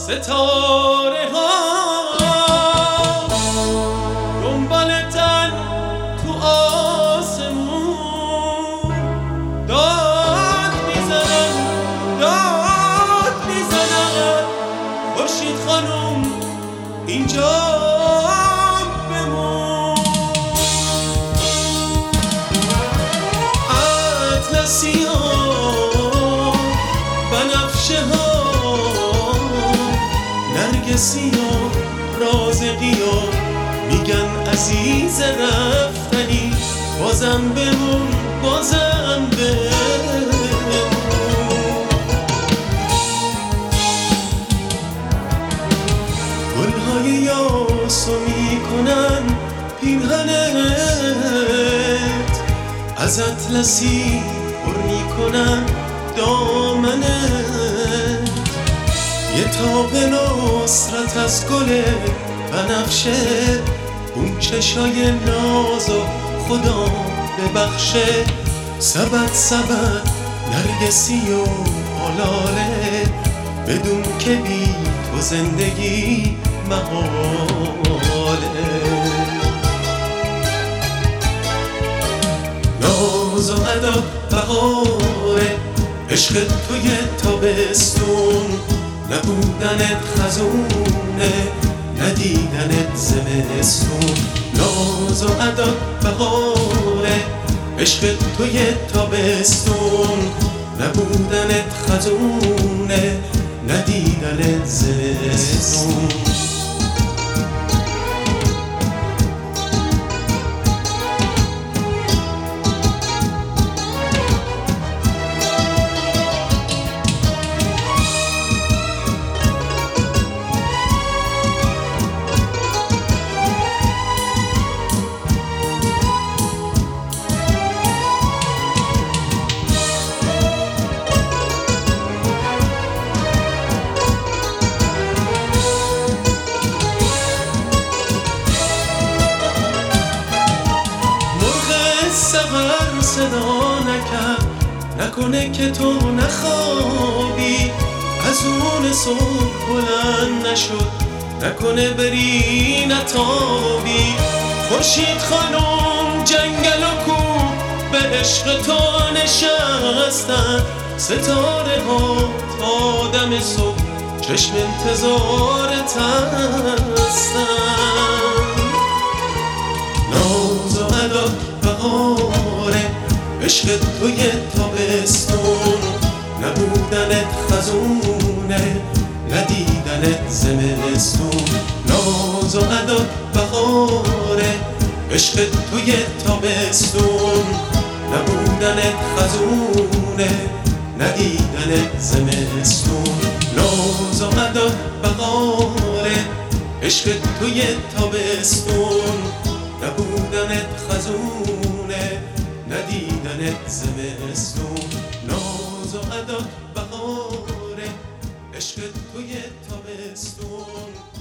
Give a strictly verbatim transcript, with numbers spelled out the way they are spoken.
ستاره ها دنبال تن تو آسمون داد میزنن داد میزنن خورشید خانم اینجا بمون. اطلسی ها بنفشه ها نرگسی ها رازقی ها میگن عزیز رفتنی بازم بمون بازم بمون. گلهای یاسو میکنن پیرهنت از اطلسی پر میکنن دامنت یه تاب نصرت از گل بنفشه اون چشای نازو خدا ببخشه سبد سبد نرگسی و آلاله بدون که بی تو زندگی محاله. ناز و ادا بهاره عشق توی تابستون نبودنت خزونه ندیدنت زمستون. ناز و ادا بهاره عشق توی تابستون نبودنت خزونه ندیدنت زمستون. سحر صدا نکرد نکنه که تو نخوابی از اون صبح بلند نشد نکنه بری نتابی. خورشید خانم جنگل و کوه به عشق تو نشستن ستاره ها تا دم صبح چشم انتظارت هستن. ناز و ادا بهاره عشق توی تابستون نبودنت خزونه ندیدنت زمستون. ناز و ادا بهاره عشق توی تابستون نبودنت خزونه ندیدنت زمستون. ناز و ادا بهاره عشق توی تابستون نبودنت خزونه ندیدنت زمستون. ناز و ادا بهاره عشق توی تابستون